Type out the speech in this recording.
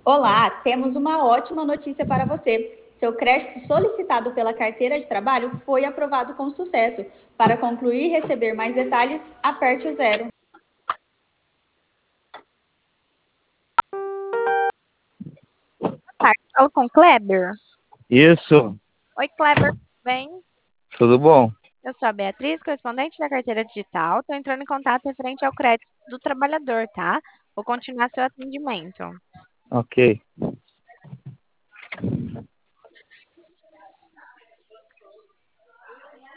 Olá, temos uma ótima notícia para você. Seu crédito solicitado pela carteira de trabalho foi aprovado com sucesso. Para concluir e receber mais detalhes, aperte o zero. Tarde, falo com o Kleber. Isso, Oi, Kleber, tudo bem? tudo bom? Eu sou a Beatriz, correspondente da carteira digital. Estou entrando em contato referente ao crédito do trabalhador, tá? Vou continuar seu atendimento. Ok.